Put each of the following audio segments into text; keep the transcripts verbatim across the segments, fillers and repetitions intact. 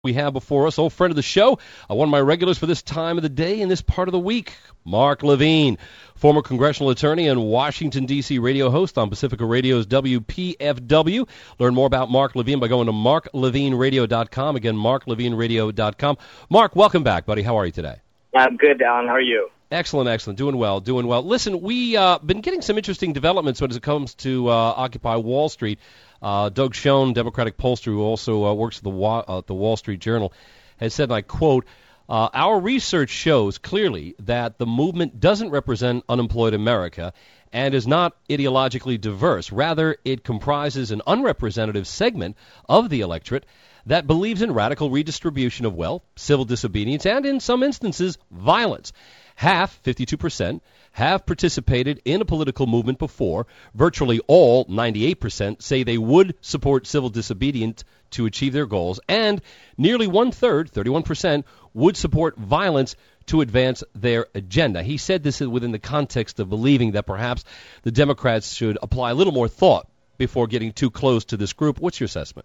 We have before us, old friend of the show, uh, one of my regulars for this time of the day and this part of the week, Mark Levine, former congressional attorney and Washington, D C radio host on Pacifica Radio's W P F W. Learn more about Mark Levine by going to mark levine radio dot com. Again, mark levine radio dot com. Mark, welcome back, buddy. How are you today? I'm good, Alan. How are you? Excellent, excellent. Doing well, doing well. Listen, we've uh, been getting some interesting developments when it comes to uh, Occupy Wall Street. Uh, Doug Schoen, Democratic pollster who also uh, works at the, Wa- uh, the Wall Street Journal, has said, and I quote, uh, our research shows clearly that the movement doesn't represent unemployed America and is not ideologically diverse. Rather, it comprises an unrepresentative segment of the electorate that believes in radical redistribution of wealth, civil disobedience, and in some instances, violence. Half, fifty-two percent, have participated in a political movement before. Virtually all, ninety-eight percent, say they would support civil disobedience to achieve their goals. And nearly one-third, thirty-one percent, would support violence to advance their agenda. He said this within the context of believing that perhaps the Democrats should apply a little more thought before getting too close to this group. What's your assessment?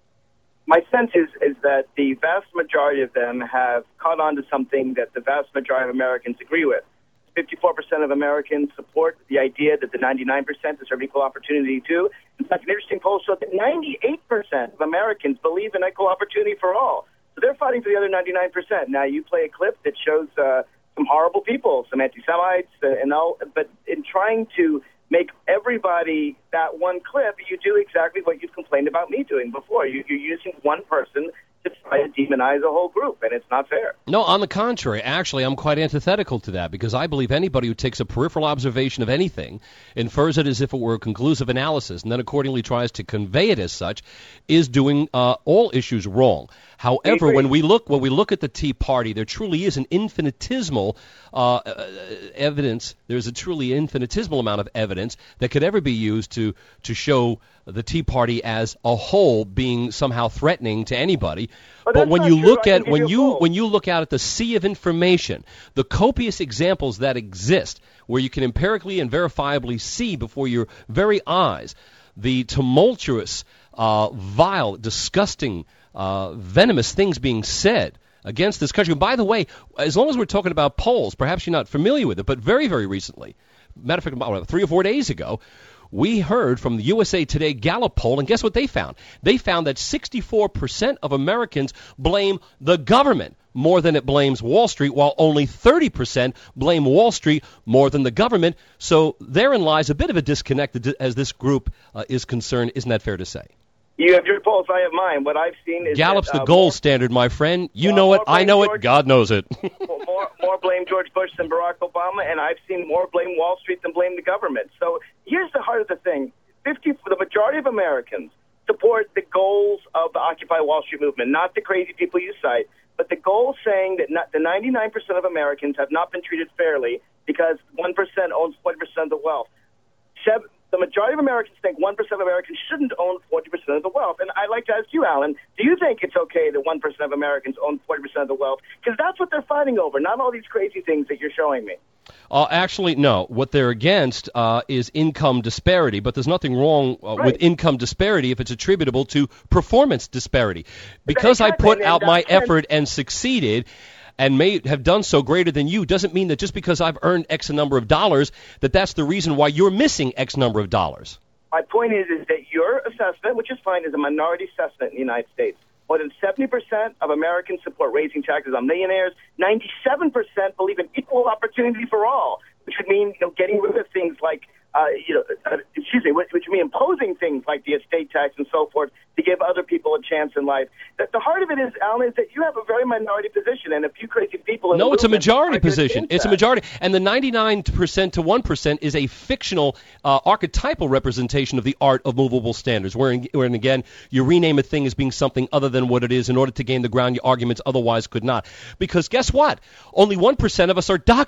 My sense is, is that the vast majority of them have caught on to something that the vast majority of Americans agree with. fifty-four percent of Americans support the idea that the ninety-nine percent deserve equal opportunity too. In fact, an interesting poll showed that ninety-eight percent of Americans believe in equal opportunity for all. So they're fighting for the other ninety-nine percent. Now, you play a clip that shows uh, some horrible people, some anti-Semites, uh, and all, but in trying to make everybody that one clip, you do exactly what you've complained about me doing before. You, you're using one person to try to demonize a whole group, and it's not fair. No, on the contrary. Actually, I'm quite antithetical to that, because I believe anybody who takes a peripheral observation of anything, infers it as if it were a conclusive analysis, and then accordingly tries to convey it as such, is doing uh, all issues wrong. However, when we look when we look at the Tea Party, there truly is an infinitesimal uh, evidence. There's a truly infinitesimal amount of evidence that could ever be used to to show the Tea Party as a whole being somehow threatening to anybody. But, but when you true. look I at when you you when you look out at the sea of information, the copious examples that exist, where you can empirically and verifiably see before your very eyes the tumultuous, uh, vile, disgusting, uh, venomous things being said against this country. And by the way, as long as we're talking about polls, perhaps you're not familiar with it, but very, very recently, matter of fact, about three or four days ago, we heard from the U S A Today Gallup poll, and guess what they found? They found that sixty-four percent of Americans blame the government more than it blames Wall Street, while only thirty percent blame Wall Street more than the government. So therein lies a bit of a disconnect as this group uh, is concerned. Isn't that fair to say? You have your polls, I have mine. What I've seen is Gallup's that, uh, the gold more, standard, my friend. You uh, know it, I know George, it, God knows it. more, more blame George Bush than Barack Obama, and I've seen more blame Wall Street than blame the government. So here's the heart of the thing. fifty for the majority of Americans support the goals of the Occupy Wall Street movement, not the crazy people you cite, but the goal saying that not, the ninety-nine percent of Americans have not been treated fairly because one percent owns forty percent of the wealth. Seven, the majority of Americans think one percent of Americans shouldn't own forty percent of the wealth. And I'd like to ask you, Alan, do you think it's okay that one percent of Americans own forty percent of the wealth? Because that's what they're fighting over, not all these crazy things that you're showing me. Uh, actually, no. What they're against uh, is income disparity, but there's nothing wrong uh, right. with income disparity if it's attributable to performance disparity. Because I put out my effort and succeeded and may have done so greater than you doesn't mean that just because I've earned X number of dollars that that's the reason why you're missing X number of dollars. My point is, is that your assessment, which is fine, is a minority assessment in the United States. More than seventy percent of Americans support raising taxes on millionaires. ninety-seven percent believe in equal opportunity for all, which would mean, you know, getting rid of things like, uh, you know, uh, excuse me, which, which would mean imposing things like the estate tax and so forth to give other people a chance in life. The, the heart of it is, Alan, is that you have a very minority position and a few crazy people. In no, the it's a majority are position. It's that. a majority. And the ninety-nine percent to one percent is a fictional, uh, archetypal representation of the art of movable standards, wherein, wherein, again, you rename a thing as being something other than what it is in order to gain the ground your arguments otherwise could not. Because guess what? Only one percent of us are doctors.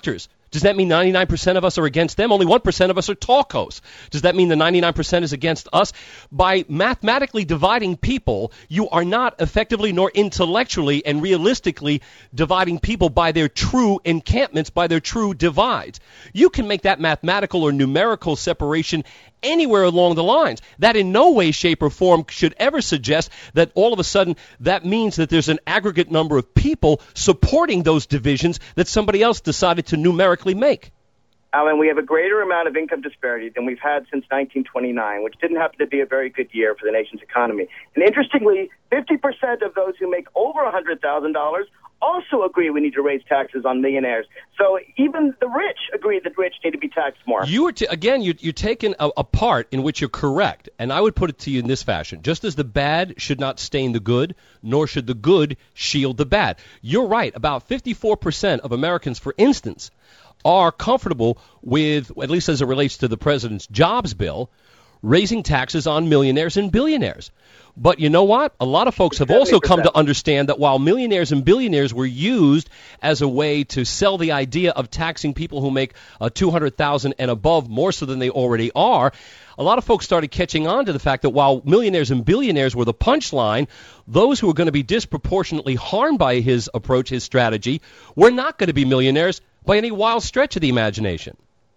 Does that mean ninety-nine percent of us are against them? Only one percent of us are talkos. Does that mean the ninety-nine percent is against us? By mathematically dividing people, you are not effectively nor intellectually and realistically dividing people by their true encampments, by their true divides. You can make that mathematical or numerical separation anywhere along the lines. That in no way, shape, or form should ever suggest that all of a sudden that means that there's an aggregate number of people supporting those divisions that somebody else decided to numerically make. Alan, we have a greater amount of income disparity than we've had since nineteen twenty-nine, which didn't happen to be a very good year for the nation's economy. And interestingly, fifty percent of those who make over one hundred thousand dollars also agree we need to raise taxes on millionaires. So even the rich agree that rich need to be taxed more. You are t- again, you, you're taking a, a part in which you're correct, and I would put it to you in this fashion. Just as the bad should not stain the good, nor should the good shield the bad. You're right. About fifty-four percent of Americans, for instance, are comfortable with, at least as it relates to the president's jobs bill, raising taxes on millionaires and billionaires. But you know what? A lot of folks have also come to understand that while millionaires and billionaires were used as a way to sell the idea of taxing people who make uh, two hundred thousand dollars and above more so than they already are, a lot of folks started catching on to the fact that while millionaires and billionaires were the punchline, those who were going to be disproportionately harmed by his approach, his strategy, were not going to be millionaires by any wild stretch of the imagination.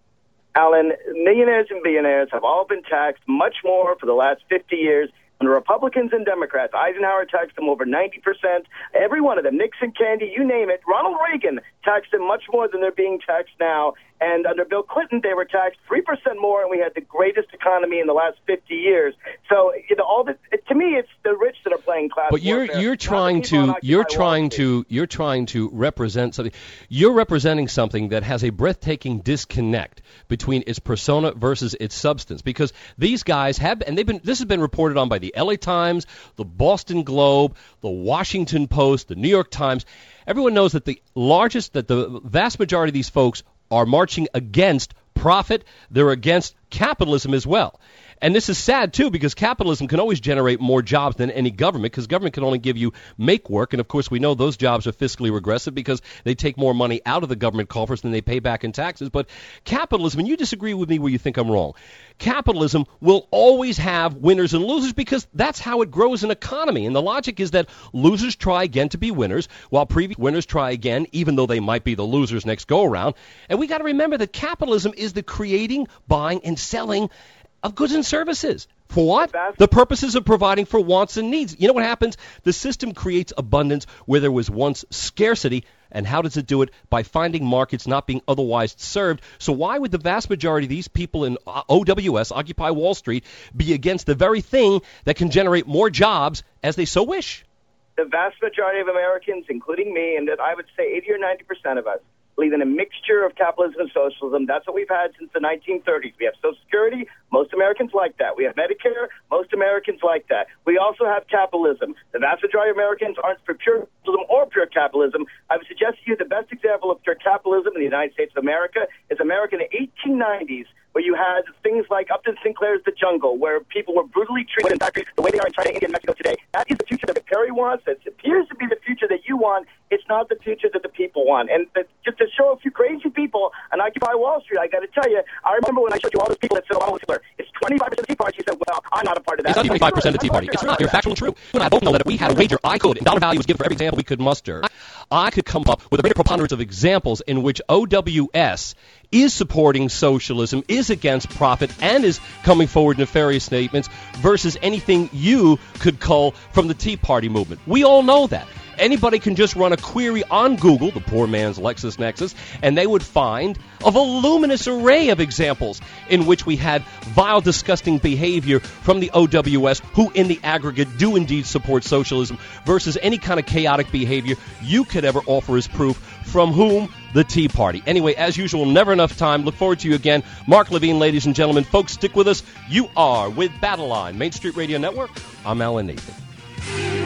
Alan, millionaires and billionaires have all been taxed much more for the last fifty years. Under Republicans and Democrats, Eisenhower taxed them over ninety percent. Every one of them, Nixon, Kennedy, you name it. Ronald Reagan taxed them much more than they're being taxed now. And under Bill Clinton, they were taxed three percent more, and we had the greatest economy in the last fifty years. So, you know, all the, to me, it's the rich that are playing class But you're warfare, you're trying to you're trying to you're trying to represent something. You're representing something that has a breathtaking disconnect between its persona versus its substance. Because these guys have, and they've been. This has been reported on by the L A Times, the Boston Globe, the Washington Post, the New York Times. Everyone knows that the largest, that the vast majority of these folks are marching against profit. They're against capitalism as well. And this is sad, too, because capitalism can always generate more jobs than any government, because government can only give you make work. And, of course, we know those jobs are fiscally regressive because they take more money out of the government coffers than they pay back in taxes. But capitalism, and you disagree with me where you think I'm wrong, capitalism will always have winners and losers because that's how it grows an economy. And the logic is that losers try again to be winners, while previous winners try again, even though they might be the losers next go-around. And we got to remember that capitalism is the creating, buying, and selling of goods and services. For what? The purposes of providing for wants and needs. You know what happens? The system creates abundance where there was once scarcity. And how does it do it? By finding markets not being otherwise served. So why would the vast majority of these people in O W S, Occupy Wall Street, be against the very thing that can generate more jobs as they so wish? The vast majority of Americans, including me, and that I would say eighty or ninety percent of us, believe in a mixture of capitalism and socialism. That's what we've had since the nineteen thirties. We have Social Security. Most Americans like that. We have Medicare. Most Americans like that. We also have capitalism. The vast majority of Americans aren't for pure capitalism or pure capitalism. I would suggest to you the best example of pure capitalism in the United States of America is America in the eighteen nineties, where you had things like Upton Sinclair's The Jungle, where people were brutally treated in factories the way they are in China, India, and Mexico today. That is the future that Perry wants. It appears to be the future that you want. It's not the future that the people want. And the, just to show a few crazy people on Occupy Wall Street, I got to tell you, I remember when I showed you all those people that said Obama was Hitler. It's twenty-five percent of the Tea Party. You said, well, I'm not a part of that. It's not twenty-five percent of the Tea Party. It's not. You're factually true. You and I both know that if we had a wager, I could, and dollar value was given for every example we could muster, I could come up with a greater preponderance of examples in which O W S is supporting socialism, is against profit, and is coming forward nefarious statements versus anything you could cull from the Tea Party movement. We all know that. Anybody can just run a query on Google, the poor man's LexisNexis, and they would find a voluminous array of examples in which we had vile, disgusting behavior from the O W S, who in the aggregate do indeed support socialism, versus any kind of chaotic behavior you could ever offer as proof from whom? The Tea Party. Anyway, as usual, never enough time. Look forward to you again. Mark Levine, ladies and gentlemen. Folks, stick with us. You are with Battle Line, Main Street Radio Network. I'm Alan Nathan.